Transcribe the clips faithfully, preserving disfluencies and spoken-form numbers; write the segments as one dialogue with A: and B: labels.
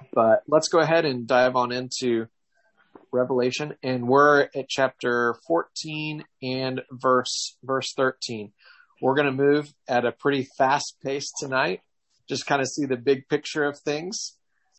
A: But let's go ahead and dive on into Revelation, and we're at chapter fourteen and verse verse thirteen. We're going to move at a pretty fast pace tonight, just kind of see the big picture of things.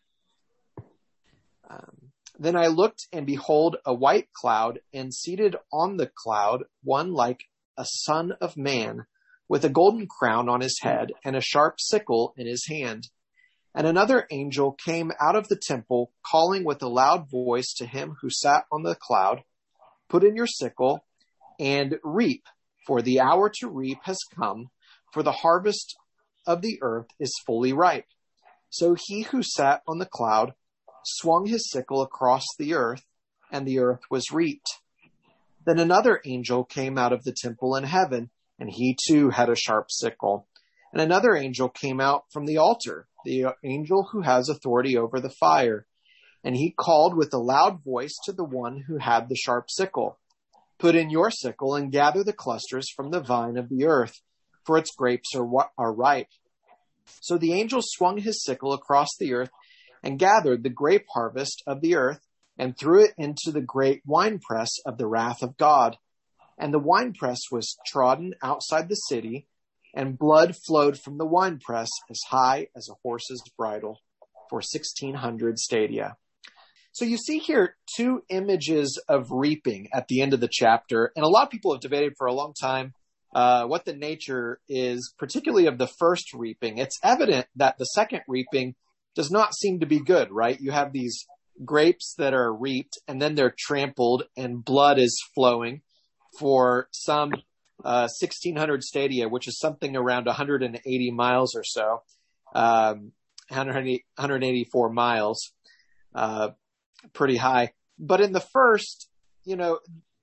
A: Um, then I looked, and behold, a white cloud, and seated on the cloud, one like a son of man, with a golden crown on his head, and a sharp sickle in his hand. And another angel came out of the temple, calling with a loud voice to him who sat on the cloud, "Put in your sickle and reap, for the hour to reap has come, for the harvest of the earth is fully ripe." So he who sat on the cloud swung his sickle across the earth, and the earth was reaped. Then another angel came out of the temple in heaven, and he too had a sharp sickle. And another angel came out from the altar, the angel who has authority over the fire. And he called with a loud voice to the one who had the sharp sickle, "Put in your sickle and gather the clusters from the vine of the earth, for its grapes are, are ripe." So the angel swung his sickle across the earth and gathered the grape harvest of the earth and threw it into the great winepress of the wrath of God. And the winepress was trodden outside the city, and blood flowed from the winepress as high as a horse's bridle for sixteen hundred stadia. So you see here two images of reaping at the end of the chapter. And a lot of people have debated for a long time uh, what the nature is, particularly of the first reaping. It's evident that the second reaping does not seem to be good, right? You have these grapes that are reaped, and then they're trampled, and blood is flowing for some Uh, sixteen hundred stadia, which is something around one hundred eighty miles or so, um, one hundred eighty-four miles, uh, pretty high. But in the first, you know,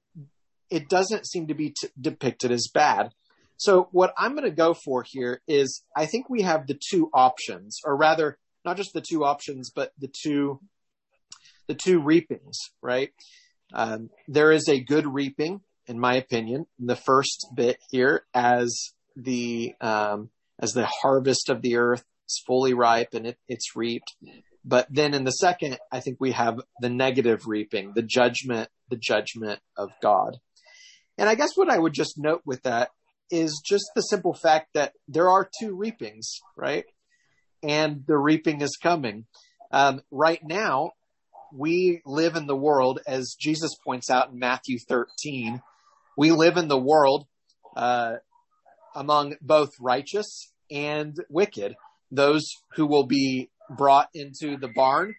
A: it doesn't seem to be t- depicted as bad. So what I'm going to go for here is, I think we have the two options, or rather, not just the two options, but the two, the two reapings, right? Um, there is a good reaping, in my opinion, the first bit here, as the um, as the harvest of the earth is fully ripe and it, it's reaped. But then in the second, I think we have the negative reaping, the judgment, the judgment of God. And I guess what I would just note with that is just the simple fact that there are two reapings, right? And the reaping is coming. Um, right now, we live in the world, as Jesus points out in Matthew thirteen, we live in the world uh, among both righteous and wicked, those who will be brought into the barn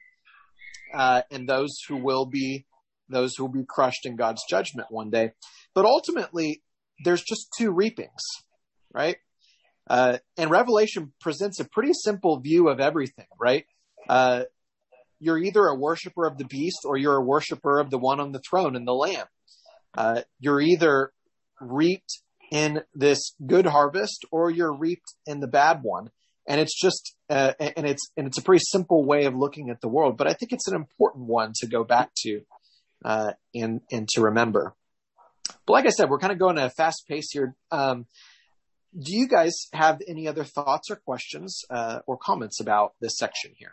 A: uh, and those who will be those who will be crushed in God's judgment one day. But ultimately, there's just two reapings, right? Uh, and Revelation presents a pretty simple view of everything, right? Uh, you're either a worshiper of the beast or you're a worshiper of the one on the throne and the Lamb. Uh, you're either reaped in this good harvest or you're reaped in the bad one. And it's just, uh, and it's, and it's a pretty simple way of looking at the world, but I think it's an important one to go back to, uh, and, and to remember. But like I said, we're kind of going at a fast pace here. Um, do you guys have any other thoughts or questions, uh, or comments about this section here?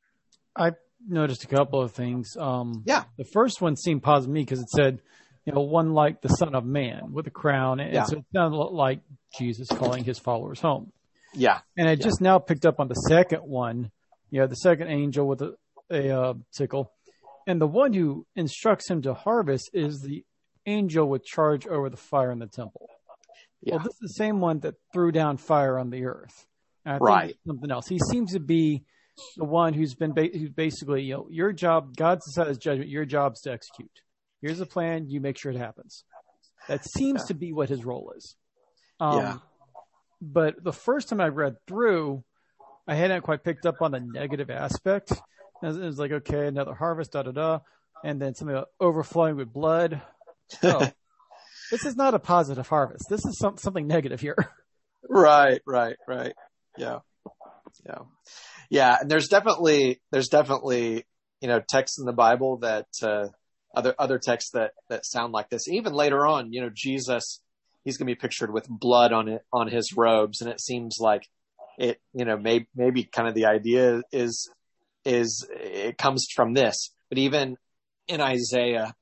B: I noticed a couple of things. Um,
A: yeah.
B: The first one seemed positive to me because it said, you know, one like the Son of Man with a crown. And yeah. So it sounded like Jesus calling his followers home.
A: Yeah.
B: And I
A: yeah.
B: just now picked up on the second one, you know, the second angel with a, a uh, sickle. And the one who instructs him to harvest is the angel with charge over the fire in the temple. Yeah. Well, this is the same one that threw down fire on the earth. And I think
A: right.
B: something else. He seems to be the one who's been ba- who's basically, you know, your job, God's decided his judgment, your job's to execute. Here's a plan, you make sure it happens. That seems yeah. to be what his role is. Um, yeah. But the first time I read through, I hadn't quite picked up on the negative aspect. It was, it was like, okay, another harvest, da da da, and then something about overflowing with blood. Oh, this is not a positive harvest. This is some, something negative here.
A: Right, right, right. Yeah, yeah, yeah. And there's definitely, there's definitely, you know, texts in the Bible that uh, other other texts that that sound like this. Even later on, you know, Jesus, he's going to be pictured with blood on it on his robes, and it seems like it, you know, maybe maybe kind of the idea is is, it comes from this. But even in Isaiah,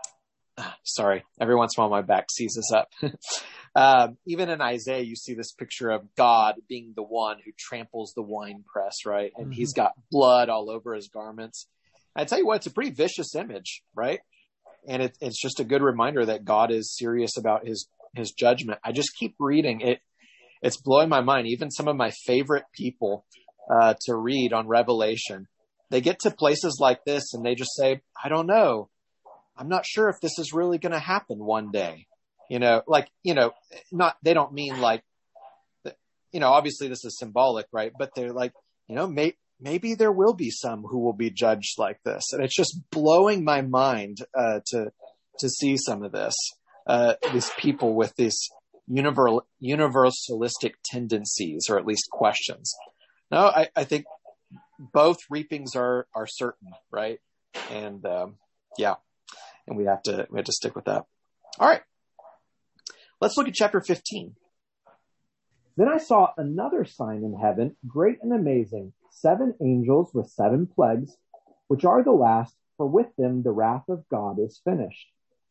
A: sorry, every once in a while my back seizes up. um, even in Isaiah, you see this picture of God being the one who tramples the winepress, right? And mm-hmm. he's got blood all over his garments. I tell you what, it's a pretty vicious image, right? And it, it's just a good reminder that God is serious about his, his judgment. I just keep reading it. It's blowing my mind. Even some of my favorite people uh, to read on Revelation, they get to places like this and they just say, I don't know. I'm not sure if this is really going to happen one day. You know, like, you know, not, they don't mean like, you know, obviously this is symbolic, right? But they're like, you know, may, maybe there will be some who will be judged like this. And it's just blowing my mind uh, to, to see some of this, uh, these people with these universal, universalistic tendencies, or at least questions. No, I, I think both reapings are, are certain, right? And, um, yeah. And we have to, we have to stick with that. All right. Let's look at chapter fifteen.
C: Then I saw another sign in heaven, great and amazing, seven angels with seven plagues, which are the last, for with them the wrath of God is finished.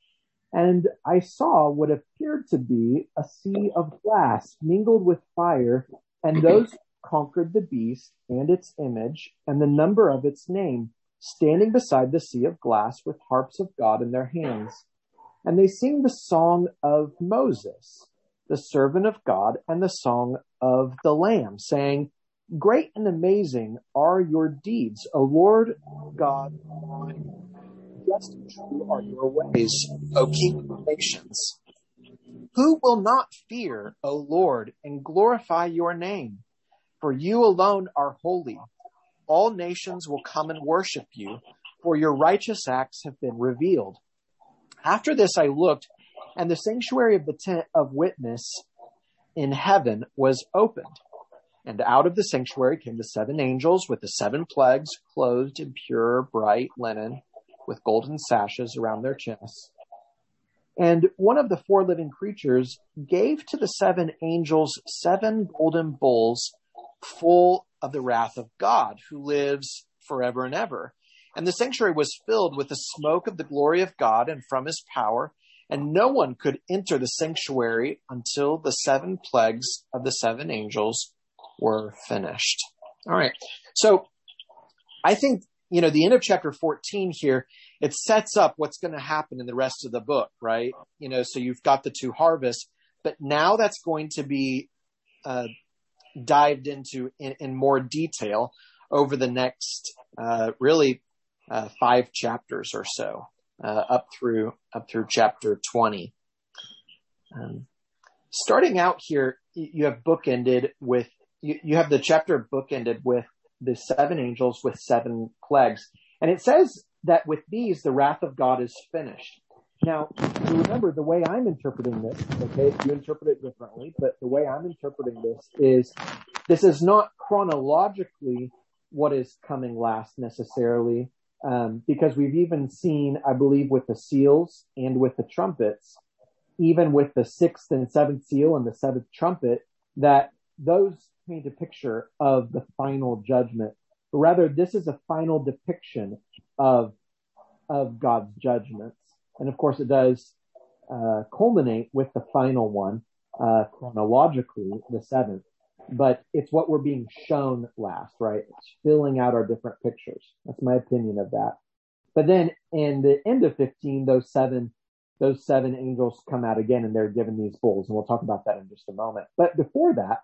C: And I saw what appeared to be a sea of glass mingled with fire, and those who conquered the beast and its image and the number of its name, standing beside the sea of glass with harps of God in their hands. And they sing the song of Moses, the servant of God, and the song of the Lamb, saying, Great and amazing are your deeds, O Lord God Almighty. Just and true are your ways, O King of the nations. Who will not fear, O Lord, and glorify your name? For you alone are holy. All nations will come and worship you, for your righteous acts have been revealed. After this I looked, and the sanctuary of the tent of witness in heaven was opened. And out of the sanctuary came the seven angels with the seven plagues, clothed in pure, bright linen, with golden sashes around their chests. And one of the four living creatures gave to the seven angels seven golden bowls full of the wrath of God, who lives forever and ever. And the sanctuary was filled with the smoke of the glory of God and from his power, and no one could enter the sanctuary until the seven plagues of the seven angels were finished. All right. So I think, you know, the end of chapter fourteen here, it sets up what's going to happen in the rest of the book, right? You know, so you've got the two harvests, but now that's going to be uh, dived into in, in more detail over the next, uh, really, uh, five chapters or so, uh, up through up through chapter twenty. Um, starting out here, you have bookended with you, you have the chapter bookended with the seven angels with seven plagues, and it says that with these the wrath of God is finished. Now, remember, the way I'm interpreting this, okay, you interpret it differently, but the way I'm interpreting this is this is not chronologically what is coming last necessarily, um, because we've even seen, I believe, with the seals and with the trumpets, even with the sixth and seventh seal and the seventh trumpet, that those paint a picture of the final judgment. But rather, this is a final depiction of of God's judgments. And of course, it does uh, culminate with the final one, uh, chronologically, the seventh. But it's what we're being shown last, right? It's filling out our different pictures. That's my opinion of that. But then in the end of fifteen, those seven, those seven angels come out again, and they're given these bowls, and we'll talk about that in just a moment. But before that,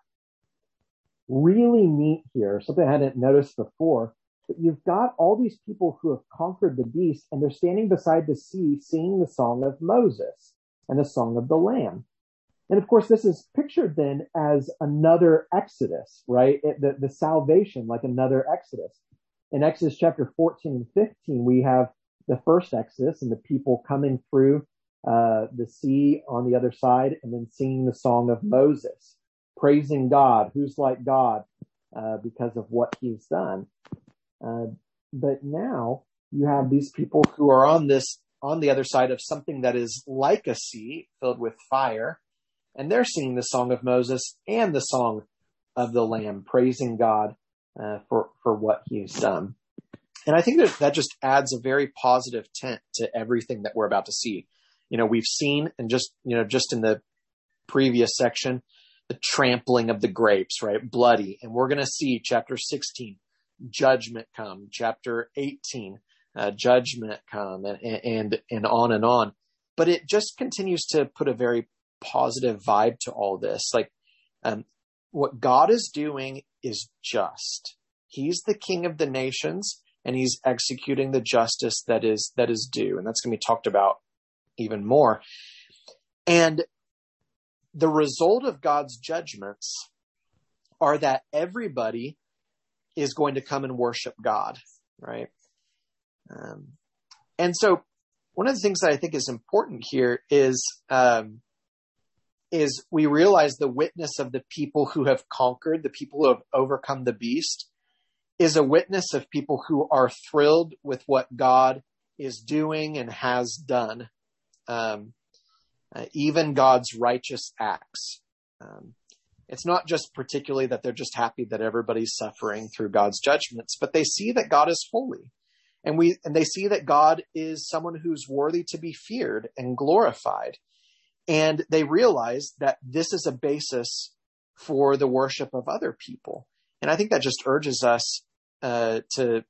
C: really neat here, something I hadn't noticed before. But you've got all these people who have conquered the beast, and they're standing beside the sea singing the song of Moses and the song of the Lamb. And of course, this is pictured then as another Exodus, right? It, the, the salvation, like another Exodus. In Exodus chapter fourteen and fifteen, we have the first Exodus and the people coming through uh, the sea on the other side, and then singing the song of Moses, praising God, who's like God, uh, because of what he's done. Uh, but now you have these people who are on this, on the other side of something that is like a sea filled with fire, and they're singing the song of Moses and the song of the Lamb, praising God uh, for for what He's done.
A: And I think that that just adds a very positive tint to everything that we're about to see. You know, we've seen, and just, you know, just in the previous section, the trampling of the grapes, right? Bloody. And we're going to see chapter sixteen, judgment come, chapter eighteen, uh, judgment come, and, and, and on and on. But it just continues to put a very positive vibe to all this. Like, um, what God is doing is just. He's the King of the nations, and he's executing the justice that is, that is due. And that's going to be talked about even more. And the result of God's judgments are that everybody is going to come and worship God, right? Um, and so one of the things that I think is important here is, um, is we realize the witness of the people who have conquered, the people who have overcome the beast, is a witness of people who are thrilled with what God is doing and has done. Um, Uh, even God's righteous acts. Um, it's not just particularly that they're just happy that everybody's suffering through God's judgments, but they see that God is holy, and we and they see that God is someone who's worthy to be feared and glorified, and they realize that this is a basis for the worship of other people. And I think that just urges us uh, to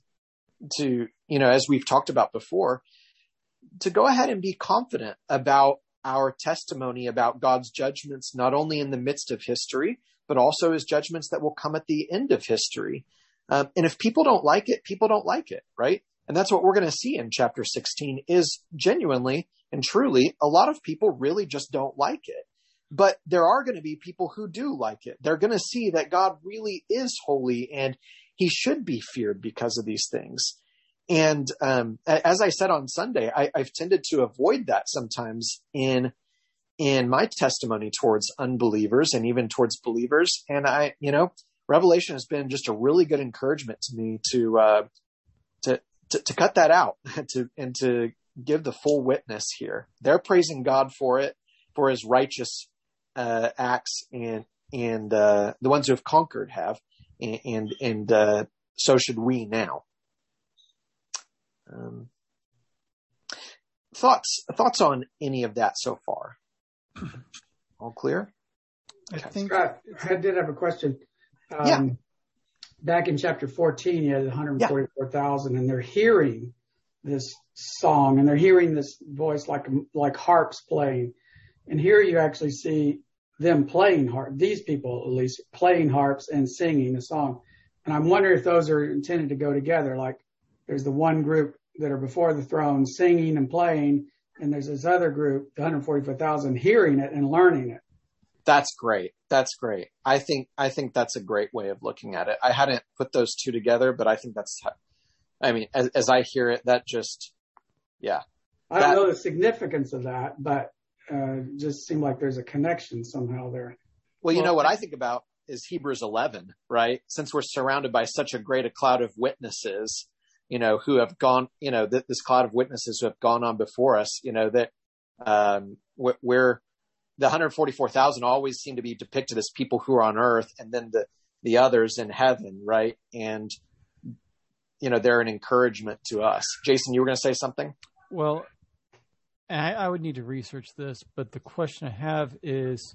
A: to you know, as we've talked about before, to go ahead and be confident about our testimony about God's judgments, not only in the midst of history, but also his judgments that will come at the end of history. Um, and if people don't like it, people don't like it, right? And that's what we're going to see in chapter sixteen is genuinely and truly, a lot of people really just don't like it. But there are going to be people who do like it. They're going to see that God really is holy and he should be feared because of these things. And um, as I said on Sunday, I, I've tended to avoid that sometimes in in my testimony towards unbelievers and even towards believers. And I, you know, Revelation has been just a really good encouragement to me to uh, to, to to cut that out to and to give the full witness here. They're praising God for it, for his righteous uh, acts, and and uh, the ones who have conquered have, and and, and uh, so should we now. Um, thoughts thoughts on any of that so far? All clear?
B: I
A: Okay.
B: think
D: Scott, I did have a question. Um,
A: Yeah.
D: Back in chapter fourteen, you had one hundred forty-four thousand, yeah. And they're hearing this song, and they're hearing this voice like like harps playing. And here you actually see them playing harp. These people, at least, playing harps and singing a song. And I'm wondering if those are intended to go together. Like there's the one group that are before the throne singing and playing, and there's this other group, the one hundred forty-four thousand, hearing it and learning it.
A: That's great. That's great. I think, I think that's a great way of looking at it. I hadn't put those two together, but I think that's, I mean, as, as I hear it, that just, yeah.
D: I
A: that,
D: don't know the significance of that, but uh, it just seemed like there's a connection somehow there.
A: Well, you
B: Well,
A: know, what I think about is Hebrews eleven, right? Since we're surrounded by such a great a cloud of witnesses, you know, who have gone, you know, th- this cloud of witnesses who have gone on before us, you know, that um, we're, the one hundred forty-four thousand always seem to be depicted as people who are on earth, and then the, the others in heaven, right? And, you know, they're an encouragement to us. Jason, you were going to say something?
B: Well, I, I would need to research this, but the question I have is,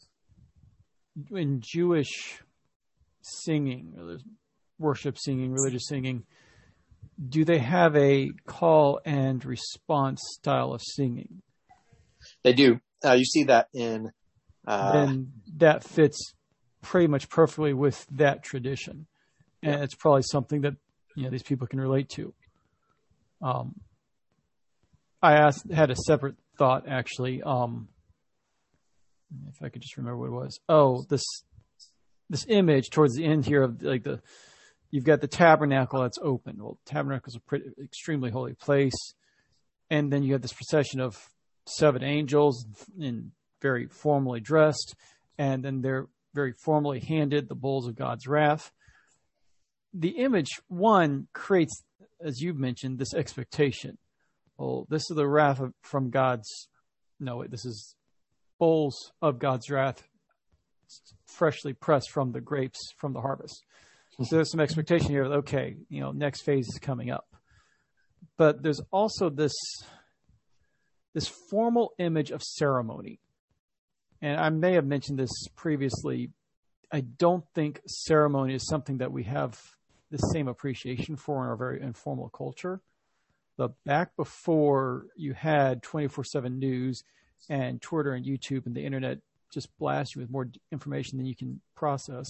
B: in Jewish singing, or worship singing, religious singing, do they have a call and response style of singing?
A: They do. Uh, you see that in... Uh,
B: then that fits pretty much perfectly with that tradition. And
A: yeah.
B: It's probably something that, you know, these people can relate to. Um, I asked, had a separate thought, actually. Um, if I could just remember what it was. Oh, this this image towards the end here of like the, you've got the tabernacle that's open. Well, tabernacle is a pretty, extremely holy place. And then you have this procession of seven angels in very formally dressed, and then they're very formally handed the bowls of God's wrath. The image, one, creates, as you've mentioned, this expectation. Oh, this is the wrath of, from God's, no, wait, this is bowls of God's wrath, freshly pressed from the grapes from the harvest. So there's some expectation here. Okay, you know, next phase is coming up. But there's also this this formal image of ceremony. And I may have mentioned this previously. I don't think ceremony is something that we have the same appreciation for in our very informal culture. But back before you had twenty-four seven news and Twitter and YouTube and the internet just blast you with more information than you can process,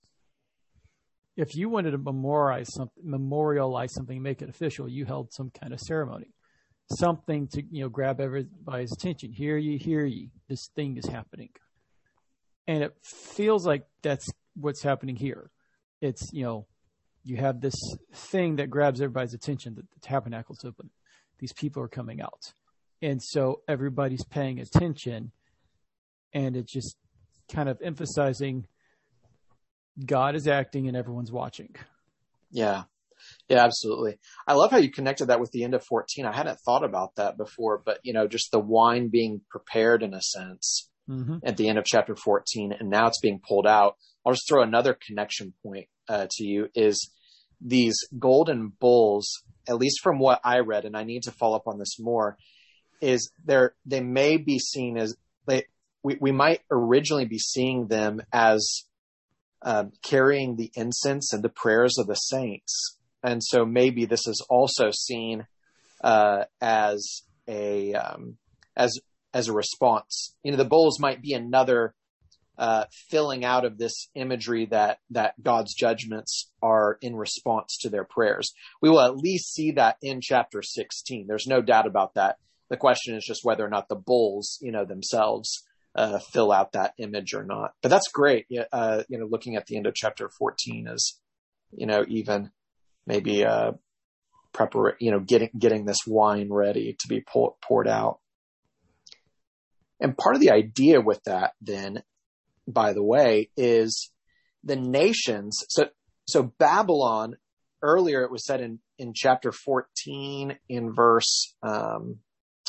B: if you wanted to memorialize something, memorialize something, make it official, you held some kind of ceremony, something to, you know, grab everybody's attention. Hear ye, hear ye. This thing is happening. And it feels like that's what's happening here. It's, you know, you have this thing that grabs everybody's attention, that the tabernacle's open. These people are coming out. And so everybody's paying attention, and it's just kind of emphasizing God is acting and everyone's watching.
A: Yeah. Yeah, absolutely. I love how you connected that with the end of fourteen. I hadn't thought about that before, but, you know, just the wine being prepared in a sense mm-hmm. at the end of chapter fourteen, and now it's being pulled out. I'll just throw another connection point uh, to you is these golden bulls, at least from what I read, and I need to follow up on this more, is they're, they may be seen as, they, we, we might originally be seeing them as um, carrying the incense and the prayers of the saints. And so maybe this is also seen uh, as a um, as as a response. You know, the bowls might be another uh, filling out of this imagery that that God's judgments are in response to their prayers. We will at least see that in chapter sixteen. There's no doubt about that. The question is just whether or not the bowls, you know, themselves uh, fill out that image or not. But that's great. Uh, you know, looking at the end of chapter fourteen is, you know, even. Maybe uh, prepar- you know, getting getting this wine ready to be pour- poured out. And part of the idea with that, then, by the way, is the nations. So, so Babylon. Earlier, it was said in in chapter fourteen, in verse um,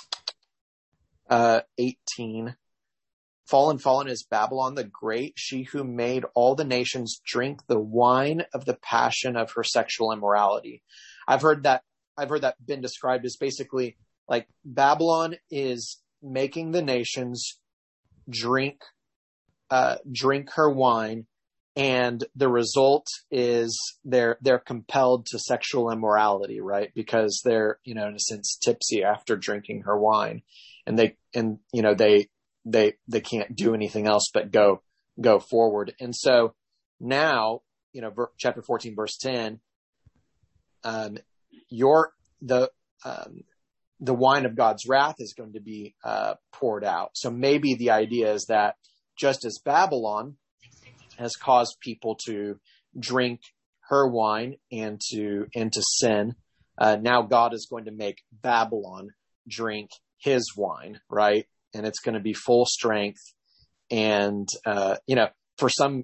A: uh, eighteen. Fallen, fallen is Babylon the Great, she who made all the nations drink the wine of the passion of her sexual immorality. I've heard that, I've heard that been described as basically like Babylon is making the nations drink, uh, drink her wine. And the result is they're, they're compelled to sexual immorality, right? Because they're, you know, in a sense tipsy after drinking her wine, and they, and, you know, they, they they can't do anything else but go go forward. And so now, you know, ver- chapter fourteen, verse ten, um, your the um, the wine of God's wrath is going to be uh, poured out. So maybe the idea is that just as Babylon has caused people to drink her wine and to and to sin, uh, now God is going to make Babylon drink his wine, right? And it's going to be full strength. And, uh, you know, for some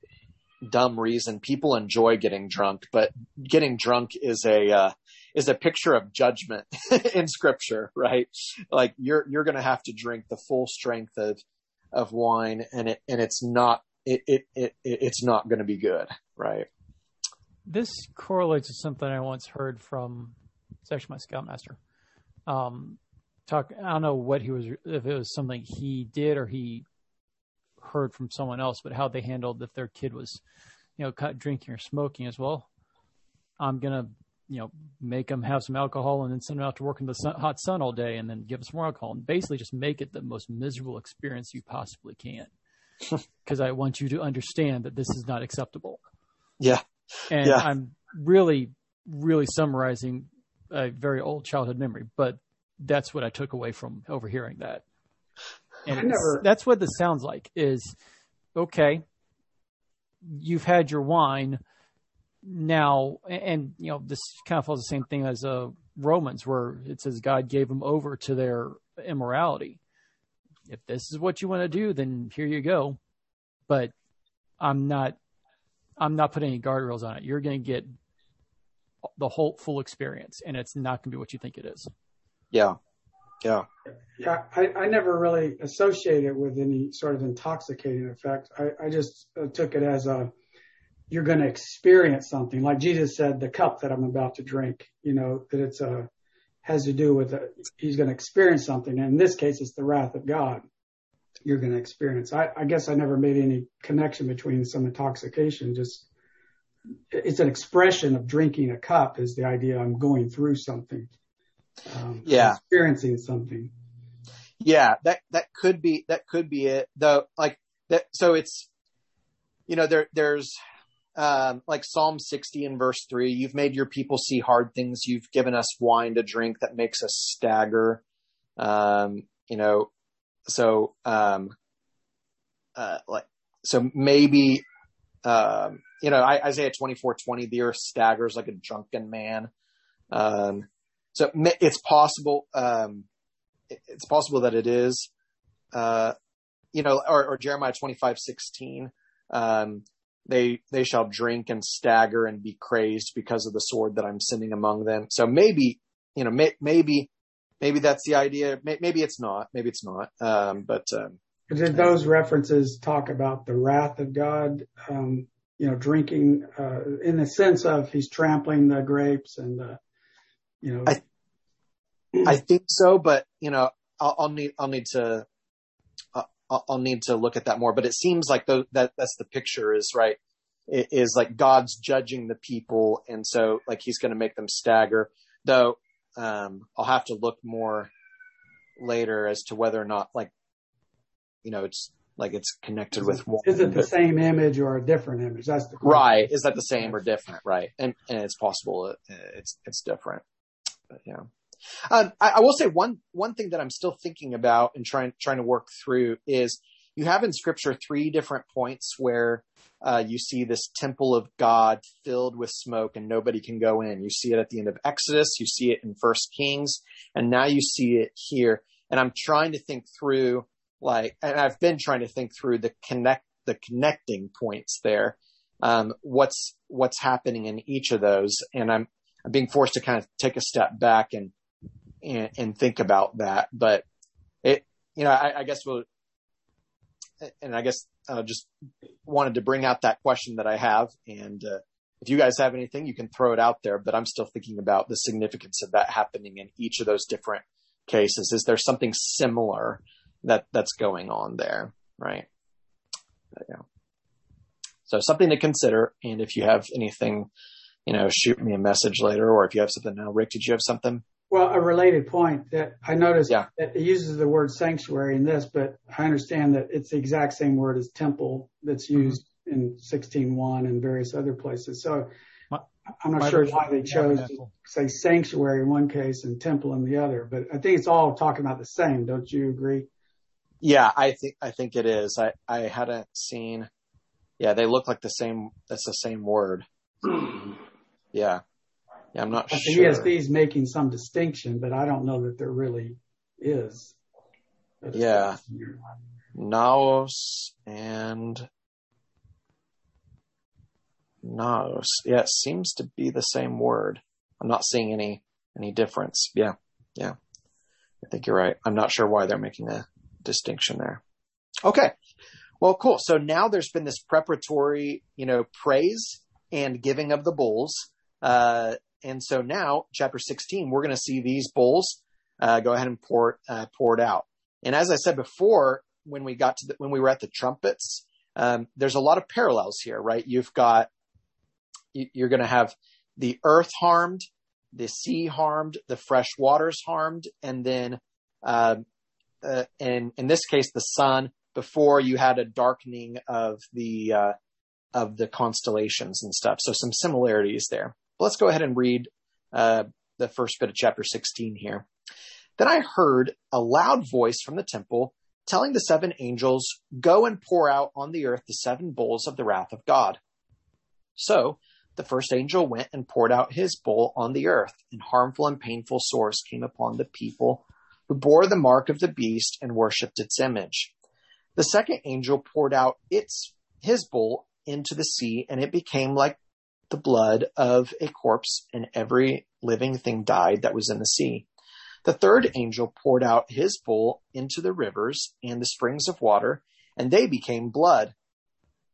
A: dumb reason, people enjoy getting drunk, but getting drunk is a, uh, is a picture of judgment in scripture, right? Like you're, you're going to have to drink the full strength of, of wine, and it, and it's not, it, it, it, it's not going to be good, right?
B: This correlates to something I once heard from, it's actually my scoutmaster. Um, Talk, I don't know what he was, if it was something he did or he heard from someone else, but how they handled if their kid was, you know, caught drinking or smoking as well. I'm going to, you know, make them have some alcohol and then send them out to work in the sun, hot sun all day and then give them some more alcohol and basically just make it the most miserable experience you possibly can. Because I want you to understand that this is not acceptable.
A: Yeah.
B: And
A: yeah.
B: I'm really, really summarizing a very old childhood memory, but that's what I took away from overhearing that. And
D: I never...
B: that's what this sounds like is, okay, you've had your wine now. And, and you know, this kind of follows the same thing as uh, Romans, where it says God gave them over to their immorality. If this is what you want to do, then here you go. But I'm not, I'm not putting any guardrails on it. You're going to get the whole full experience, and it's not going to be what you think it is.
A: Yeah. Yeah.
D: Yeah. I, I never really associated it with any sort of intoxicating effect. I, I just uh, took it as a, you're going to experience something. Like Jesus said, the cup that I'm about to drink, you know, that it's a, has to do with, a, he's going to experience something. And in this case, it's the wrath of God you're going to experience. I, I guess I never made any connection between some intoxication. Just, it's an expression of drinking a cup is the idea. I'm going through something. Um,
A: yeah.
D: Experiencing something.
A: Yeah, that, that could be, that could be it though. Like that. So it's, you know, there, there's, um, like Psalm sixty in verse three, you've made your people see hard things. You've given us wine to drink that makes us stagger. Um, you know, so, um, uh, like, so maybe, um, you know, Isaiah twenty-four twenty, the earth staggers like a drunken man. Um, so it's possible, um, it's possible that it is, uh, you know, or, or Jeremiah twenty-five sixteen, um, they, they shall drink and stagger and be crazed because of the sword that I'm sending among them. So maybe, you know, may, maybe, maybe that's the idea. Maybe it's not, maybe it's not. Um, but, um,
D: did those references talk about the wrath of God, um, you know, drinking, uh, in the sense of he's trampling the grapes and, uh, you know,
A: I, I think so, but you know, I'll, I'll need, I'll need to, I'll, I'll need to look at that more, but it seems like the, that that's the picture is right. It is like God's judging the people. And so like, he's going to make them stagger though. Um, I'll have to look more later as to whether or not like, you know, it's like it's connected
D: is
A: with
D: it,
A: one.
D: Is it the same image or a different image? That's the question.
A: Right. Is that the same or different? Right. And, and it's possible it, it's, it's different. But, yeah. Um, I, I will say one, one thing that I'm still thinking about and trying, trying to work through is you have in scripture three different points where, uh, you see this temple of God filled with smoke and nobody can go in. You see it at the end of Exodus. You see it in First Kings, and now you see it here. And I'm trying to think through like, and I've been trying to think through the connect, the connecting points there. Um, what's, what's happening in each of those. And I'm, I'm being forced to kind of take a step back and, and, and think about that. But it, you know, I, I guess we'll, and I guess I uh, just wanted to bring out that question that I have. And uh, if you guys have anything, you can throw it out there, but I'm still thinking about the significance of that happening in each of those different cases. Is there something similar that that's going on there? Right. But, yeah. So something to consider. And if you have anything, you know, shoot me a message later, or if you have something now. Rick, did you have something?
D: Well, a related point that I noticed
A: yeah.
D: that it uses the word sanctuary in this, but I understand that it's the exact same word as temple that's used mm-hmm. in sixteen one and various other places. So my, I'm not sure why they chose to say sanctuary in one case and temple in the other, but I think it's all talking about the same. Don't you agree?
A: Yeah, I think, I think it is. I, I hadn't seen, yeah, they look like the same. That's the same word. Yeah. Yeah, I'm not
D: but
A: sure.
D: The E S V is making some distinction, but I don't know that there really is.
A: Yeah. Naos and Naos. Yeah, it seems to be the same word. I'm not seeing any, any difference. Yeah. Yeah. I think you're right. I'm not sure why they're making a distinction there. Okay. Well, cool. So now there's been this preparatory, you know, praise and giving of the bulls. Uh, And so now, chapter sixteen, we're going to see these bowls uh, go ahead and pour uh, pour it out. And as I said before, when we got to the, when we were at the trumpets, um, there's a lot of parallels here, right? You've got you're going to have the earth harmed, the sea harmed, the fresh waters harmed, and then uh, uh, and in this case, the sun. Before you had a darkening of the uh, of the constellations and stuff. So some similarities there. Let's go ahead and read uh, the first bit of chapter sixteen here. Then I heard a loud voice from the temple telling the seven angels, go and pour out on the earth the seven bowls of the wrath of God. So the first angel went and poured out his bowl on the earth, and harmful and painful sores came upon the people who bore the mark of the beast and worshipped its image. The second angel poured out its his bowl into the sea, and it became like the blood of a corpse, and every living thing died that was in the sea. The third angel poured out his bowl into the rivers and the springs of water, and they became blood.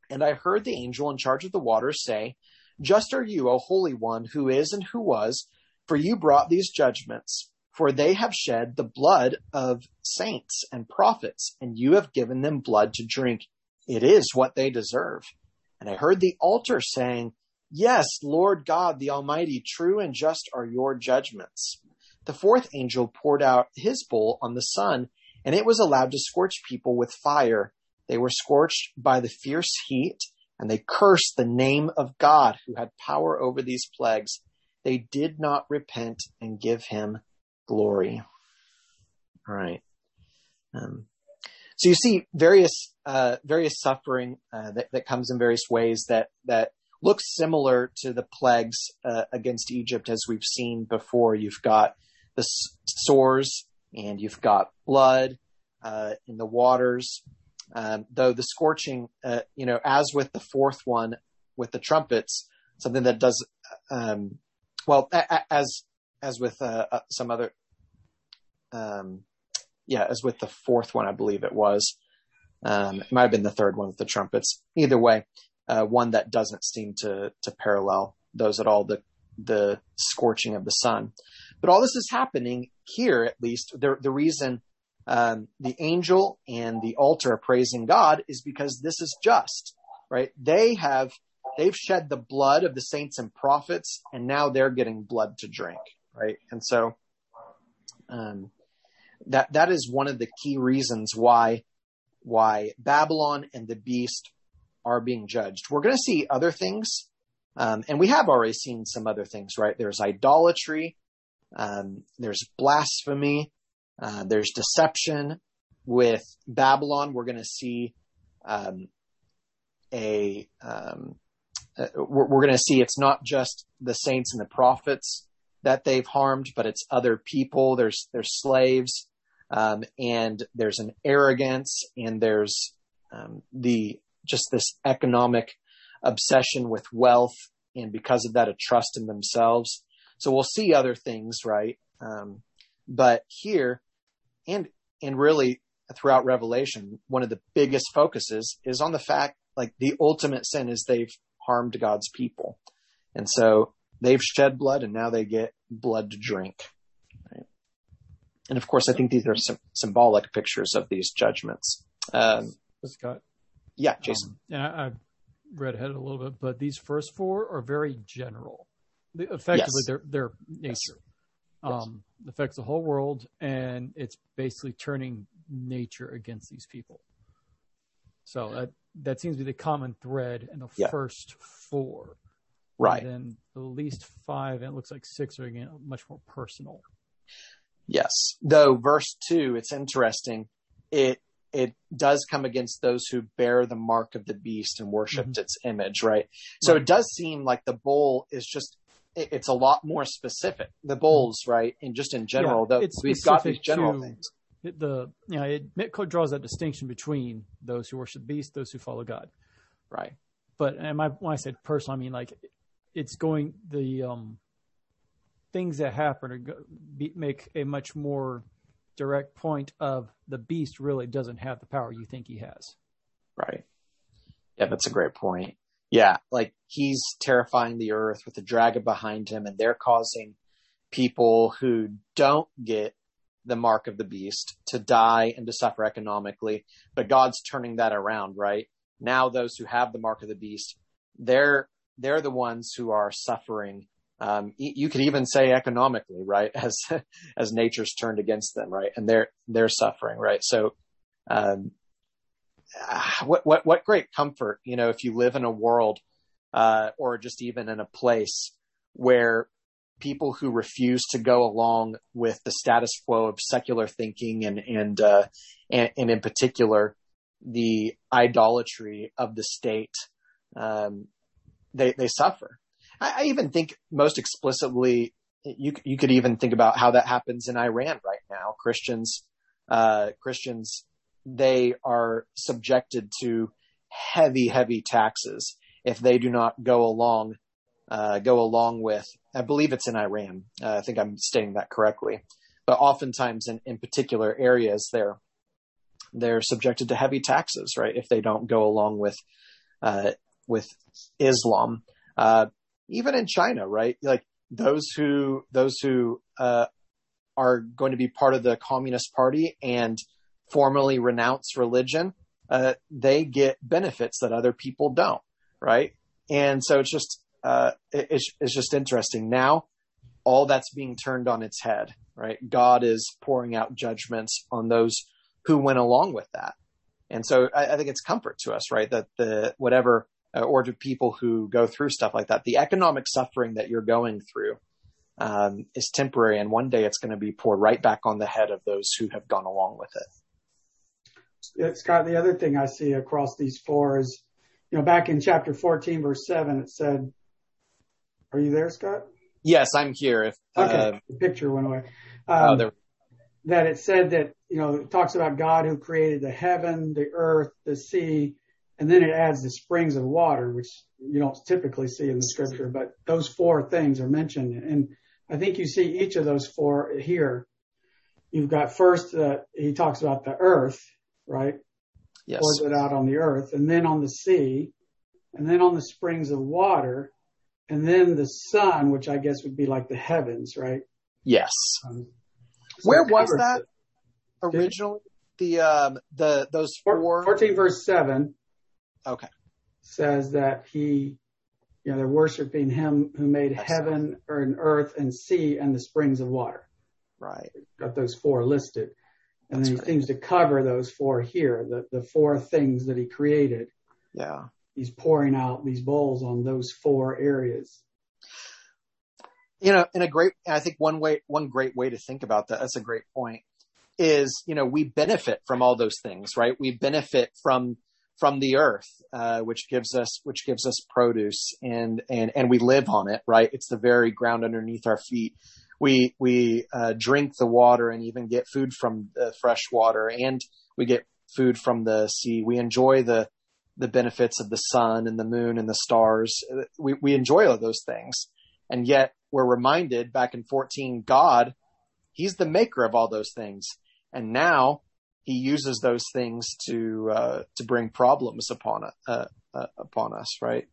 A: And I heard the angel in charge of the waters say, just are you, O Holy One, who is and who was, for you brought these judgments. For they have shed the blood of saints and prophets, and you have given them blood to drink. It is what they deserve. And I heard the altar saying, yes, Lord God, the Almighty, true and just are your judgments. The fourth angel poured out his bowl on the sun, and it was allowed to scorch people with fire. They were scorched by the fierce heat, and they cursed the name of God who had power over these plagues. They did not repent and give him glory. All right. Um, so you see various uh, various suffering uh, that, that comes in various ways that that looks similar to the plagues uh, against Egypt as we've seen before. You've got the s- sores, and you've got blood uh, in the waters. Um, though the scorching, uh, you know, as with the fourth one with the trumpets, something that does, um, well, a- a- as as with uh, uh, some other, um, yeah, as with the fourth one, I believe it was. Um, it might have been the third one with the trumpets. Either way, uh, one that doesn't seem to to parallel those at all. The the scorching of the sun, but all this is happening here. At least the the reason. Um, the angel and the altar are praising God is because this is just, right? They have, they've shed the blood of the saints and prophets, and now they're getting blood to drink, right? And so, um, that, that is one of the key reasons why, why Babylon and the beast are being judged. We're going to see other things. Um, and we have already seen some other things, right? There's idolatry. Um, there's blasphemy. Uh, there's deception. With Babylon, we're going to see um, a. Um, uh, we're, we're going to see it's not just the saints and the prophets that they've harmed, but it's other people. There's there's slaves, um, and there's an arrogance, and there's um, the just this economic obsession with wealth, and because of that, a trust in themselves. So we'll see other things, right? Um, but here. And, and really throughout Revelation, one of the biggest focuses is on the fact, like the ultimate sin is they've harmed God's people. And so they've shed blood and now they get blood to drink. Right? And of course, I think these are some symbolic pictures of these judgments. Um,
B: Scott.
A: Yeah, Jason.
B: Um, and I, I read ahead a little bit, but these first four are very general. They, effectively,
A: Yes.
B: their, their nature.
A: Yes.
B: Um, affects the whole world, and it's basically turning nature against these people. So that that seems to be the common thread in the
A: Yeah.
B: first four.
A: Right.
B: And then at least five, and it looks like six are again much more personal.
A: Yes. Though verse two, it's interesting. It it does come against those who bear the mark of the beast and worshipped mm-hmm. its image, right? So right. It does seem like the bowl is just it's a lot more specific. The bowls, right? And just in general,
B: yeah,
A: the, we've got these general things.
B: The, you know, it, it draws that distinction between those who worship the beast, those who follow God.
A: Right.
B: But and my, when I said personal, I mean, like, it's going, the um, things that happen are go, be, make a much more direct point of the beast really doesn't have the power you think he has.
A: Right. Yeah, that's a great point. Yeah, like he's terrifying the earth with the dragon behind him, and they're causing people who don't get the mark of the beast to die and to suffer economically. But God's turning that around, right? Now those who have the mark of the beast, they're they're the ones who are suffering. Um, you could even say economically, right? As as nature's turned against them, right? And they're they're suffering, right? So. Um, What, what, what great comfort, you know, if you live in a world, uh, or just even in a place where people who refuse to go along with the status quo of secular thinking and, and, uh, and, and in particular, the idolatry of the state, um, they, they suffer. I, I even think most explicitly, you, you could even think about how that happens in Iran right now. Christians, uh, Christians, they are subjected to heavy, heavy taxes if they do not go along, uh, go along with, I believe it's in Iran. Uh, I think I'm stating that correctly, but oftentimes in, in particular areas, they're, they're subjected to heavy taxes, right? If they don't go along with, uh, with Islam, uh, even in China, right? Like those who, those who, uh, are going to be part of the Communist Party and formally renounce religion, uh, they get benefits that other people don't, right? And so it's just, uh, it, it's, it's just interesting. Now, all that's being turned on its head, right? God is pouring out judgments on those who went along with that. And so I, I think it's comfort to us, right? That the, whatever, uh, or to people who go through stuff like that, the economic suffering that you're going through, um, is temporary. And one day it's going to be poured right back on the head of those who have gone along with it.
D: Yeah, Scott, the other thing I see across these four is, you know, back in chapter fourteen, verse seven, it said, are you there, Scott?
A: Yes, I'm here. If,
D: okay,
A: uh,
D: the picture went away.
A: Um, oh, there.
D: That it said that, you know, it talks about God who created the heaven, the earth, the sea, and then it adds the springs of water, which you don't typically see in the scripture, but those four things are mentioned. And I think you see each of those four here. You've got first, uh, he talks about the earth, right?
A: Yes.
D: Pours it out on the earth, and then on the sea, and then on the springs of water, and then the sun, which I guess would be like the heavens, right?
A: Yes.
D: Um, so
A: Where was that
D: it.
A: originally? The um the those four
D: fourteen verse seven.
A: Okay.
D: Says that he, you know, they're worshiping him who made
A: Excellent.
D: heaven or an earth and sea and the springs of water.
A: Right.
D: Got those four listed. And
A: That's
D: then he
A: right.
D: seems to cover those four here, the, the four things that he created.
A: Yeah.
D: He's pouring out these bowls on those four areas.
A: You know, in a great, I think one way, one great way to think about that, that's a great point, is, you know, we benefit from all those things, right? We benefit from, from the earth, uh, which gives us, which gives us produce, and, and, and we live on it, right? It's the very ground underneath our feet. We, we, uh, drink the water and even get food from the fresh water, and we get food from the sea. We enjoy the, the benefits of the sun and the moon and the stars. We, we enjoy all those things. And yet we're reminded back in fourteen, God, he's the maker of all those things. And now he uses those things to, uh, to bring problems upon, uh, uh, upon us. Right.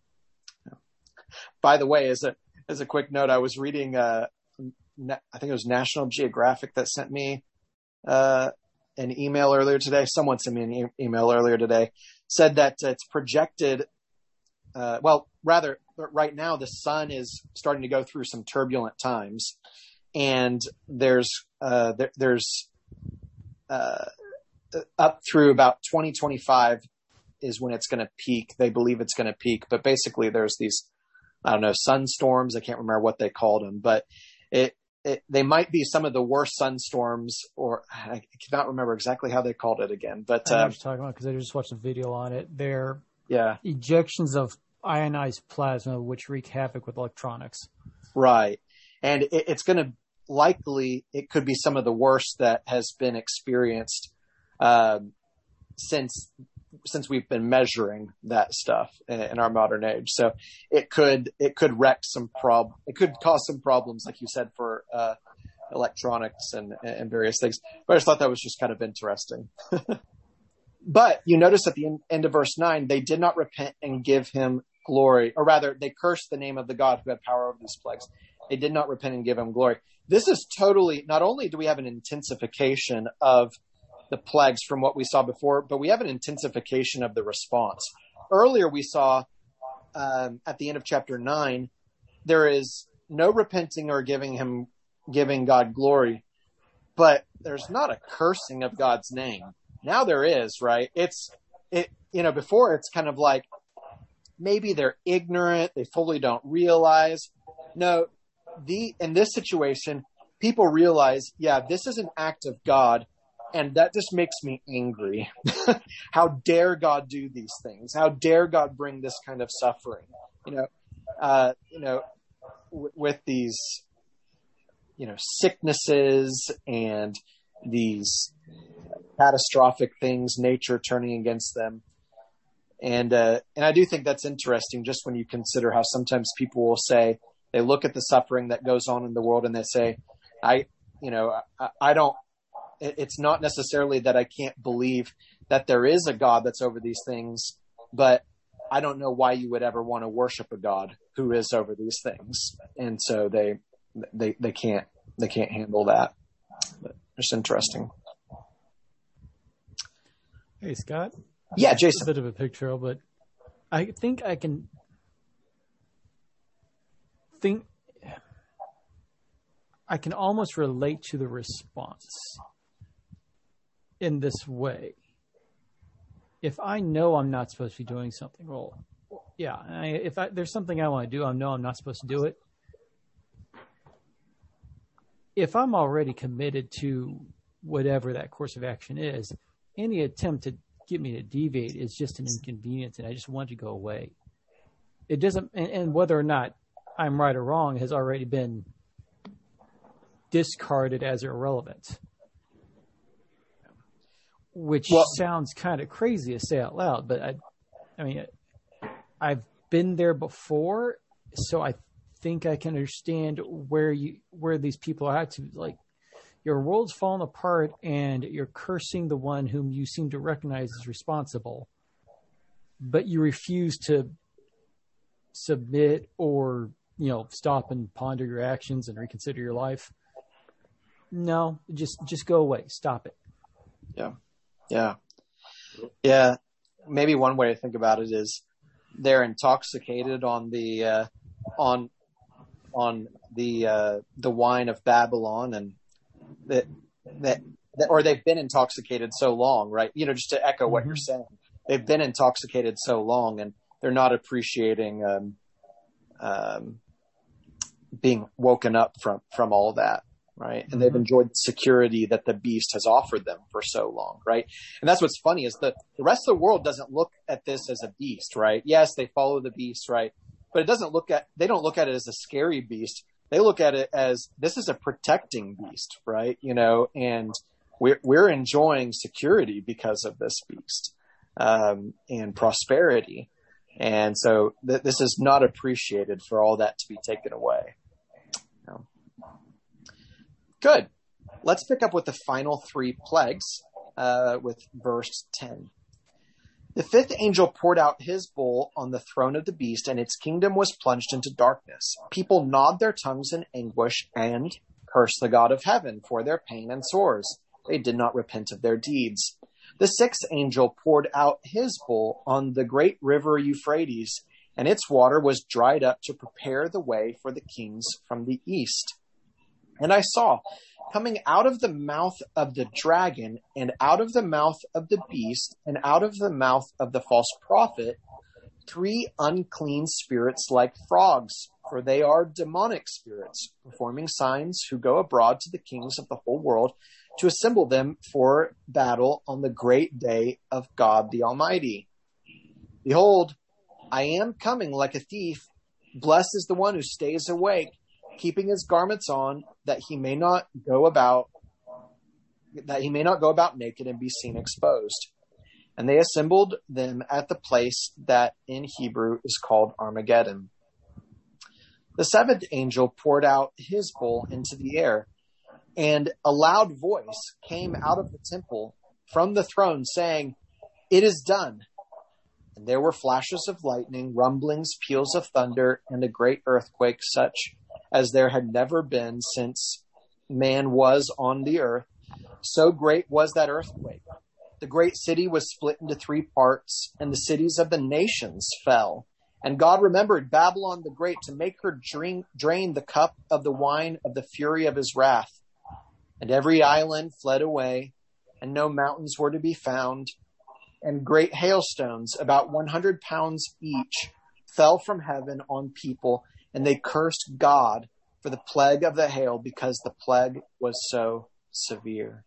A: By the way, as a, as a quick note, I was reading, uh, I think it was National Geographic that sent me, uh, an email earlier today. Someone sent me an e- email earlier today, said that uh, it's projected, uh, well, rather right now the sun is starting to go through some turbulent times, and there's, uh, there, there's, uh, up through about twenty twenty-five is when it's going to peak. They believe it's going to peak, but basically there's these, I don't know, sunstorms. I can't remember what they called them, but it, It, they might be some of the worst sunstorms, or I cannot remember exactly how they called it again. But
B: I know
A: uh,
B: what you're talking about, because I just watched a video on it. They're
A: yeah,
B: ejections of ionized plasma, which wreak havoc with electronics.
A: right. And it, it's going to likely, it could be some of the worst that has been experienced um, since since we've been measuring that stuff in, in our modern age. So it could, it could wreck some prob, it could cause some problems, like you said, for, uh, electronics and, and various things. But I just thought that was just kind of interesting. But you notice at the end, end of verse nine, they did not repent and give him glory, or rather they cursed the name of the God who had power over these plagues. They did not repent and give him glory. This is totally, not only do we have an intensification of the plagues from what we saw before, but we have an intensification of the response. Earlier we saw um, at the end of chapter nine, there is no repenting or giving him, giving God glory, but there's not a cursing of God's name. Now there is, right? It's, it, you know, before it's kind of like, maybe they're ignorant, they fully don't realize. No, the, in this situation, people realize, yeah, this is an act of God. And that just makes me angry. How dare God do these things? How dare God bring this kind of suffering? You know, uh, you know, w- with these, you know, sicknesses and these catastrophic things, nature turning against them. And, uh, and I do think that's interesting, just when you consider how sometimes people will say, they look at the suffering that goes on in the world and they say, I, you know, I, I don't, it's not necessarily that I can't believe that there is a God that's over these things, but I don't know why you would ever want to worship a God who is over these things. And so they, they, they can't, they can't handle that. But it's interesting.
B: Hey, Scott.
A: Yeah, Jason.
B: A bit of a picture, but I think I can think I can almost relate to the response in this way. If I know I'm not supposed to be doing something, well, yeah, I, if I, there's something I want to do, I know I'm not supposed to do it. If I'm already committed to whatever that course of action is, any attempt to get me to deviate is just an inconvenience, and I just want to go away. It doesn't, and, and whether or not I'm right or wrong has already been discarded as irrelevant, which well, sounds kind of crazy to say out loud, but I, I mean, I've been there before, so I think I can understand where you, where these people are at. To like, your world's fallen apart and you're cursing the one whom you seem to recognize as responsible, but you refuse to submit or, you know, stop and ponder your actions and reconsider your life. No, just, just go away. Stop it.
A: Yeah. Yeah. Yeah. Maybe one way to think about it is they're intoxicated on the, uh, on, on the, uh, the wine of Babylon, and that, that, that, or they've been intoxicated so long, right? You know, just to echo what mm-hmm. you're saying, they've been intoxicated so long and they're not appreciating, um, um, being woken up from, from all that. Right. And mm-hmm. they've enjoyed the security that the beast has offered them for so long. Right. And that's what's funny is the, the rest of the world doesn't look at this as a beast. Right. Yes, they follow the beast. Right. But it doesn't look at, they don't look at it as a scary beast. They look at it as this is a protecting beast. Right. You know, and we're, we're enjoying security because of this beast, um, and prosperity. And so th- this is not appreciated for all that to be taken away. You know? Good. Let's pick up with the final three plagues, uh, with verse ten. The fifth angel poured out his bowl on the throne of the beast, and its kingdom was plunged into darkness. People gnawed their tongues in anguish and cursed the God of heaven for their pain and sores. They did not repent of their deeds. The sixth angel poured out his bowl on the great river Euphrates, and its water was dried up to prepare the way for the kings from the east. And I saw, coming out of the mouth of the dragon, and out of the mouth of the beast, and out of the mouth of the false prophet, three unclean spirits like frogs, for they are demonic spirits, performing signs, who go abroad to the kings of the whole world to assemble them for battle on the great day of God the Almighty. Behold, I am coming like a thief. Blessed is the one who stays awake, keeping his garments on, that he may not go about that he may not go about naked and be seen exposed. And they assembled them at the place that in Hebrew is called Armageddon. The seventh angel poured out his bowl into the air, and a loud voice came out of the temple from the throne, saying, "It is done." And there were flashes of lightning, rumblings, peals of thunder, and a great earthquake, such as there had never been since man was on the earth. So great was that earthquake. The great city was split into three parts, and the cities of the nations fell. And God remembered Babylon the Great to make her drink, drain the cup of the wine of the fury of his wrath. And every island fled away, and no mountains were to be found. And great hailstones, about one hundred pounds each, fell from heaven on people, and they cursed God for the plague of the hail, because the plague was so severe.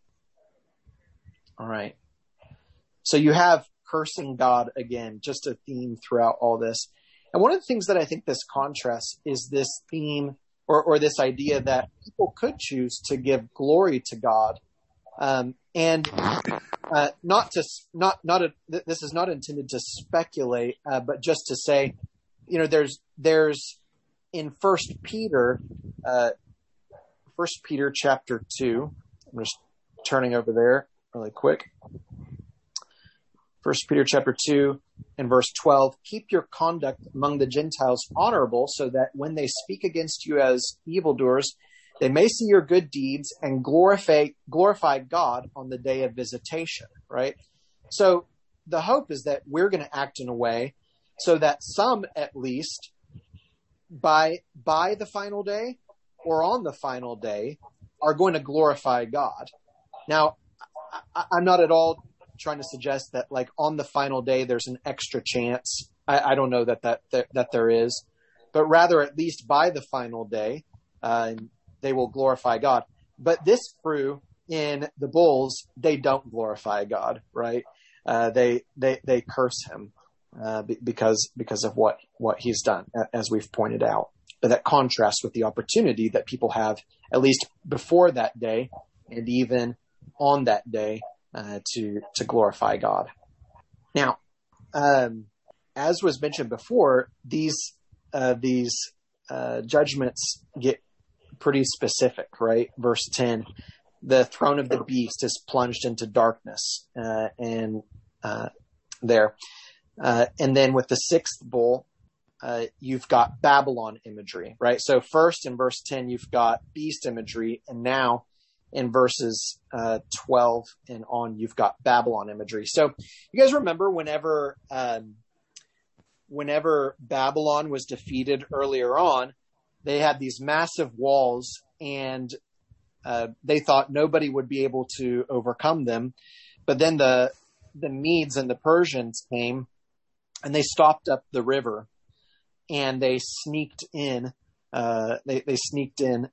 A: All right. So you have cursing God again, just a theme throughout all this. And one of the things that I think this contrasts is this theme or, or this idea that people could choose to give glory to God. Um, and uh, not to, not, not a, this is not intended to speculate, uh, but just to say, you know, there's, there's, in First Peter, uh, First Peter chapter two. I'm just turning over there really quick. First Peter chapter two, in verse twelve, keep your conduct among the Gentiles honorable, so that when they speak against you as evildoers, they may see your good deeds and glorify glorify God on the day of visitation, right? So the hope is that we're going to act in a way so that some, at least, by by the final day or on the final day, are going to glorify God. Now, I, I'm not at all trying to suggest that, like, on the final day there's an extra chance. I, I don't know that that, that that there is, but rather at least by the final day, uh, they will glorify God. But this crew in the bulls, they don't glorify God, right? Uh, they they they curse him uh, because because of what what he's done, as we've pointed out. But that contrasts with the opportunity that people have, at least before that day, and even on that day, uh, to to glorify God. Now, um, as was mentioned before, these uh, these uh, judgments get pretty specific, right? Verse ten, the throne of the beast is plunged into darkness, uh, and uh, there. Uh, and then with the sixth bowl, uh, you've got Babylon imagery, right? So first in verse ten, you've got beast imagery, and now in verses uh, twelve and on, you've got Babylon imagery. So you guys remember whenever um, whenever Babylon was defeated earlier on, they had these massive walls, and uh, they thought nobody would be able to overcome them. But then the the Medes and the Persians came, and they stopped up the river, and they sneaked in. Uh, they they sneaked in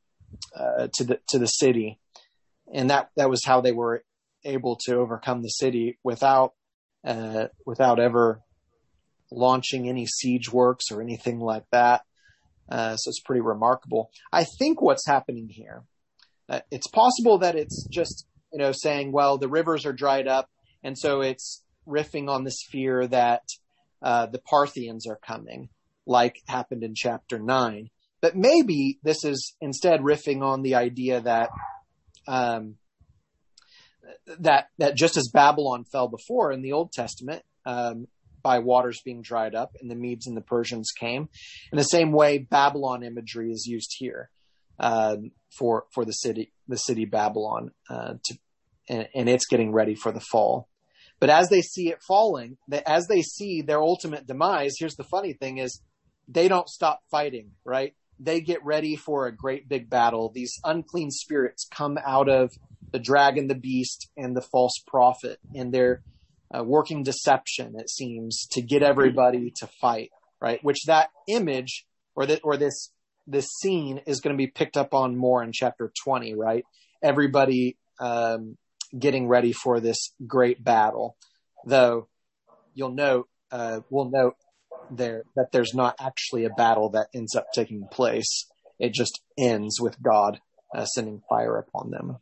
A: uh, to the to the city, and that that was how they were able to overcome the city without uh, without ever launching any siege works or anything like that. Uh, so it's pretty remarkable. I think what's happening here, uh, it's possible that it's just, you know, saying, well, the rivers are dried up, and so it's riffing on this fear that uh, the Parthians are coming, like happened in chapter nine. But maybe this is instead riffing on the idea that um, that that just as Babylon fell before in the Old Testament, um, by waters being dried up, and the Medes and the Persians came. In the same way, Babylon imagery is used here uh, for for the city, the city Babylon, uh, to, and, and it's getting ready for the fall. But as they see it falling, as they see their ultimate demise, here's the funny thing: is they don't stop fighting. Right? They get ready for a great big battle. These unclean spirits come out of the dragon, the beast, and the false prophet, and they're Uh, working deception, it seems, to get everybody to fight, right? Which that image or that or this this scene is going to be picked up on more in chapter twenty, right? Everybody um, getting ready for this great battle. Though you'll note, uh, we'll note there that there's not actually a battle that ends up taking place. It just ends with God uh, sending fire upon them.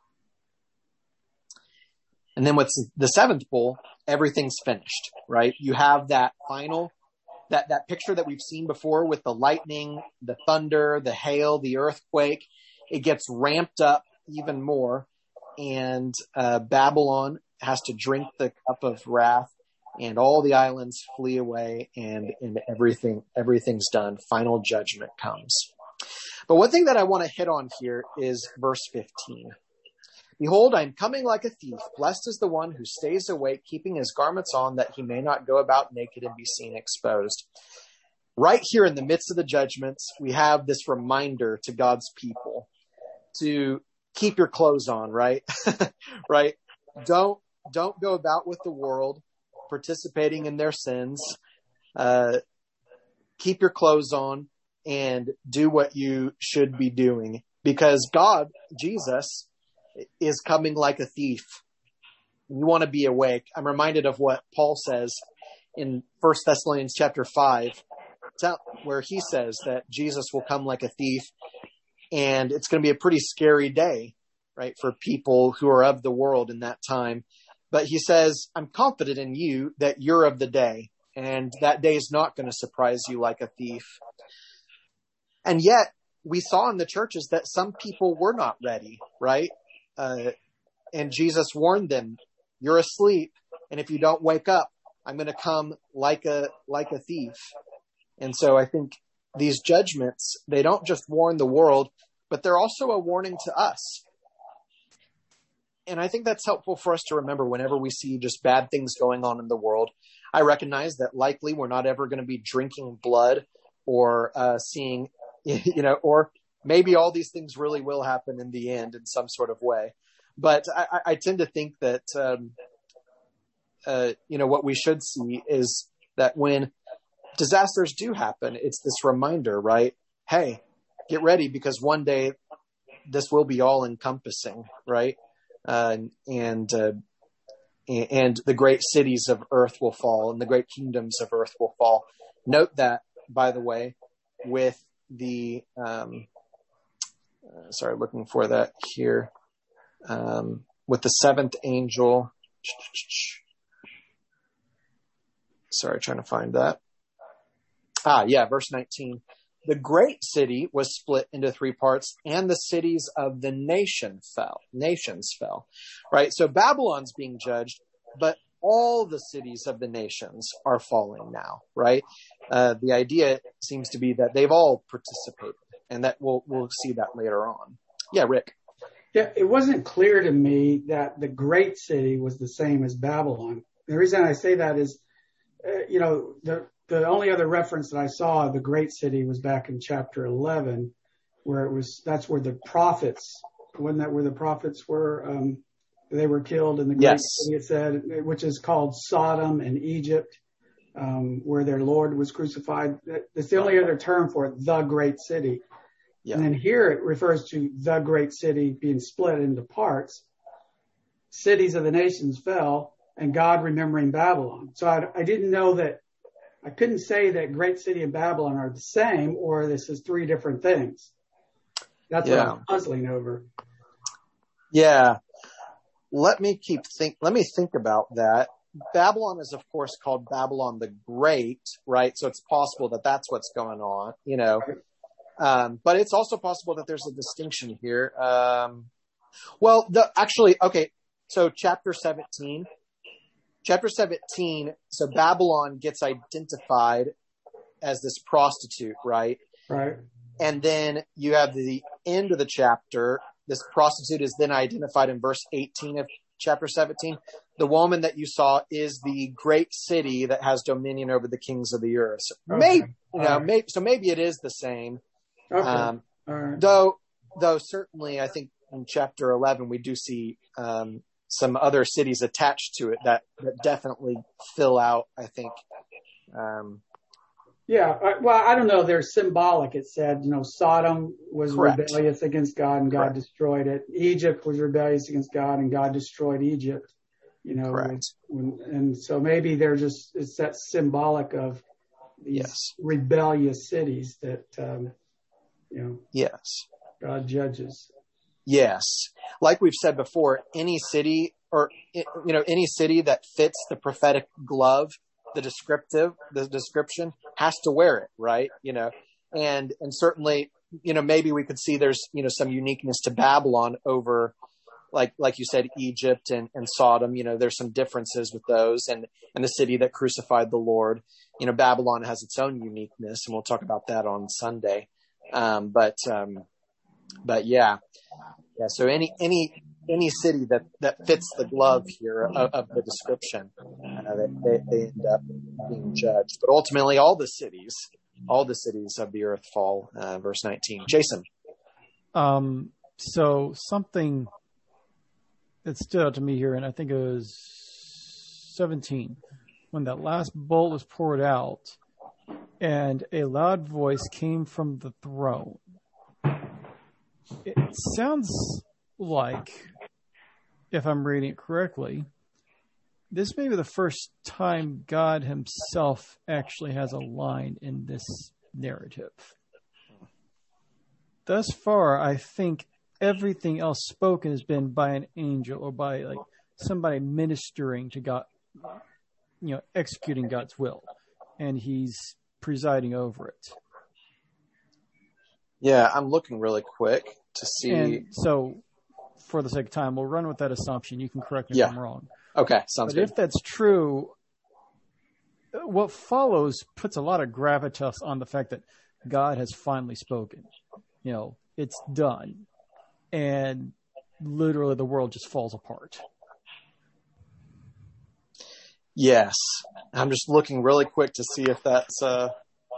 A: And then with the seventh bowl, everything's finished, right? You have that final, that, that picture that we've seen before with the lightning, the thunder, the hail, the earthquake. It gets ramped up even more, and uh, Babylon has to drink the cup of wrath, and all the islands flee away, and, and everything everything's done. Final judgment comes. But one thing that I want to hit on here is verse fifteen. Behold, I am coming like a thief. Blessed is the one who stays awake, keeping his garments on, that he may not go about naked and be seen exposed. Right here in the midst of the judgments, we have this reminder to God's people to keep your clothes on, right? Right? Don't, don't go about with the world, participating in their sins. Uh, keep your clothes on and do what you should be doing, because God, Jesus, is coming like a thief. You want to be awake. I'm reminded of what Paul says in First Thessalonians chapter five, where he says that Jesus will come like a thief, and it's going to be a pretty scary day, right, for people who are of the world in that time. But he says, I'm confident in you that you're of the day, and that day is not going to surprise you like a thief. And yet, we saw in the churches that some people were not ready, right? Uh, and Jesus warned them, you're asleep, and if you don't wake up, I'm going to come like a, like a thief. And so I think these judgments, they don't just warn the world, but they're also a warning to us. And I think that's helpful for us to remember whenever we see just bad things going on in the world. I recognize that likely we're not ever going to be drinking blood or uh, seeing, you know, or maybe all these things really will happen in the end in some sort of way. But I, I tend to think that, um, uh, you know, what we should see is that when disasters do happen, it's this reminder, right? Hey, get ready, because one day this will be all encompassing, right? Uh, and, uh, and the great cities of earth will fall and the great kingdoms of earth will fall. Note that, by the way, with the, um, uh, sorry, looking for that here, um, with the seventh angel, sorry, trying to find that. Ah, yeah, verse nineteen. The great city was split into three parts, and the cities of the nation fell. Nations fell, right? So Babylon's being judged, but all the cities of the nations are falling now, right? Uh, the idea seems to be that they've all participated, and that we'll we'll see that later on. Yeah, Rick.
D: Yeah, it wasn't clear to me that the great city was the same as Babylon. The reason I say that is, uh, you know, the The only other reference that I saw of the great city was back in chapter eleven, where it was, that's where the prophets, wasn't that where the prophets were, um, they were killed in the great
A: yes.
D: city, it said, which is called Sodom and Egypt, um, where their Lord was crucified. That's the only other term for it, the great city. Yeah. And then here it refers to the great city being split into parts. Cities of the nations fell, and God remembering Babylon. So I, I didn't know that, I couldn't say that great city and Babylon are the same, or this is three different things. That's yeah. what I'm puzzling over.
A: Yeah. Let me keep think, let me think about that. Babylon is of course called Babylon the Great, right? So it's possible that that's what's going on, you know, um, but it's also possible that there's a distinction here. Um, well, the, actually, okay. So chapter seventeen, Chapter seventeen, so Babylon gets identified as this prostitute, right?
D: Right.
A: And then you have the end of the chapter. This prostitute is then identified in verse eighteen of chapter seventeen. The woman that you saw is the great city that has dominion over the kings of the earth. So
D: okay.
A: maybe, you know,
D: right.
A: maybe, so maybe it is the same.
D: Okay.
A: Um,
D: All right.
A: Though, though certainly I think in chapter eleven, we do see, um, some other cities attached to it that, that definitely fill out, I think. Um,
D: yeah. I, well, I don't know. They're symbolic. It said, you know, Sodom was
A: correct.
D: rebellious against God and God correct. destroyed it. Egypt was rebellious against God and God destroyed Egypt, you know,
A: correct.
D: When, and so maybe they're just, it's that symbolic of these
A: yes.
D: rebellious cities that, um, you know,
A: yes.
D: God judges.
A: Yes. Like we've said before, any city or, you know, any city that fits the prophetic glove, the descriptive, the description has to wear it, right? You know, and, and certainly, you know, maybe we could see there's, you know, some uniqueness to Babylon over, like, like you said, Egypt and, and Sodom, you know, there's some differences with those and, and the city that crucified the Lord. You know, Babylon has its own uniqueness, and we'll talk about that on Sunday. Um, but, um, but yeah. Yeah, so any any any city that, that fits the glove here of, of the description, uh, they, they end up being judged. But ultimately, all the cities, all the cities of the earth fall. Uh, verse nineteen. Jason.
B: Um. So something that stood out to me here, and I think it was seventeen, when that last bowl was poured out, and a loud voice came from the throne. It sounds like, if I'm reading it correctly, this may be the first time God himself actually has a line in this narrative. Thus far, I think everything else spoken has been by an angel or by like somebody ministering to God, you know, executing God's will, and he's presiding over it.
A: Yeah, I'm looking really quick to see.
B: And so, for the sake of time, we'll run with that assumption. You can correct me
A: yeah.
B: if I'm wrong.
A: Okay, sounds
B: but
A: good.
B: But if that's true, what follows puts a lot of gravitas on the fact that God has finally spoken. You know, it's done. And literally the world just falls apart.
A: Yes. I'm just looking really quick to see if that's, uh,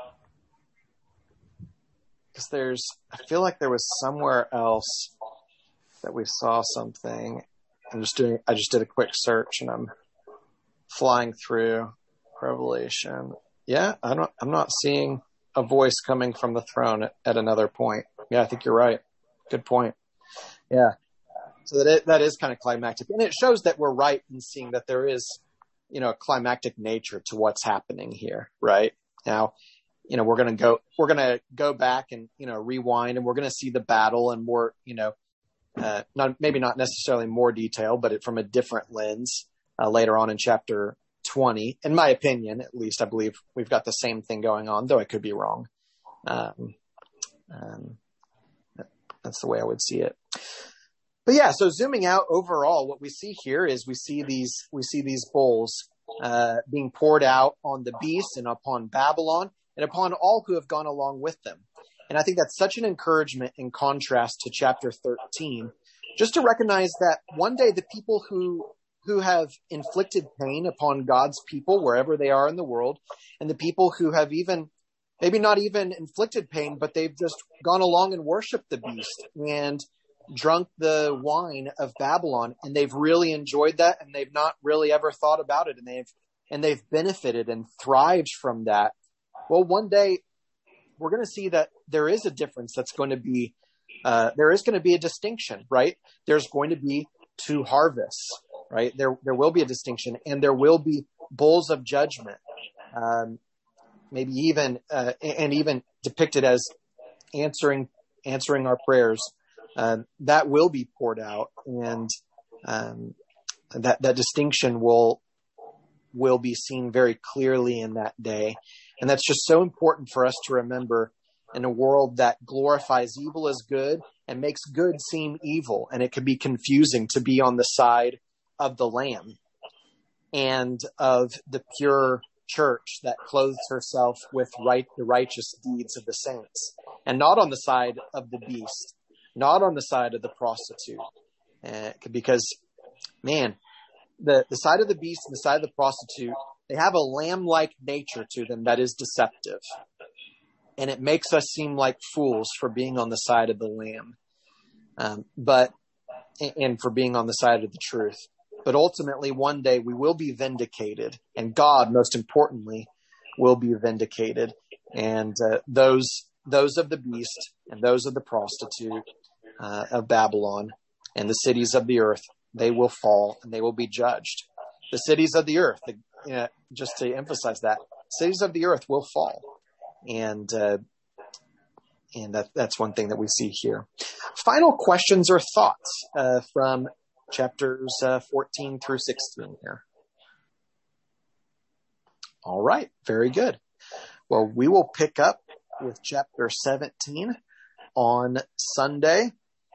A: because there's, I feel like there was somewhere else that we saw something. I'm just doing, I just did a quick search and I'm flying through Revelation. Yeah, I don't, I'm not seeing a voice coming from the throne at, at another point. Yeah, I think you're right. Good point. Yeah. So that it, that is kind of climactic. And it shows that we're right in seeing that there is, you know, a climactic nature to what's happening here, right? Now, you know, we're going to go, we're going to go back and, you know, rewind, and we're going to see the battle and more, you know, uh, not, maybe not necessarily more detail, but it, from a different lens uh, later on in chapter twenty. In my opinion, at least, I believe we've got the same thing going on, though I could be wrong. Um, um, that's the way I would see it. But yeah, so zooming out overall, what we see here is we see these, we see these bowls uh, being poured out on the beast and upon Babylon and upon all who have gone along with them. And I think that's such an encouragement in contrast to chapter thirteen, just to recognize that one day the people who who have inflicted pain upon God's people, wherever they are in the world, and the people who have even, maybe not even inflicted pain, but they've just gone along and worshiped the beast and drunk the wine of Babylon, and they've really enjoyed that, and they've not really ever thought about it, and they've and they've benefited and thrived from that. Well, one day we're going to see that there is a difference that's going to be, uh, there is going to be a distinction, right? There's going to be two harvests, right? There, there will be a distinction, and there will be bowls of judgment, um, maybe even, uh, and even depicted as answering, answering our prayers. Um, that will be poured out, and um, that that distinction will will be seen very clearly in that day. And that's just so important for us to remember in a world that glorifies evil as good and makes good seem evil. And it can be confusing to be on the side of the Lamb and of the pure church that clothes herself with right the righteous deeds of the saints, and not on the side of the beast, not on the side of the prostitute. Uh, because, man, the, the side of the beast and the side of the prostitute, they have a lamb-like nature to them that is deceptive. And it makes us seem like fools for being on the side of the Lamb, um, but and for being on the side of the truth. But ultimately, one day we will be vindicated, and God, most importantly, will be vindicated. And uh, those those of the beast and those of the prostitute uh, of Babylon and the cities of the earth, they will fall and they will be judged. The cities of the earth, the, you know, just to emphasize that, cities of the earth will fall. And uh, and that that's one thing that we see here. Final questions or thoughts uh, from chapters uh, fourteen through sixteen here. All right, very good. Well, we will pick up with chapter seventeen on Sunday.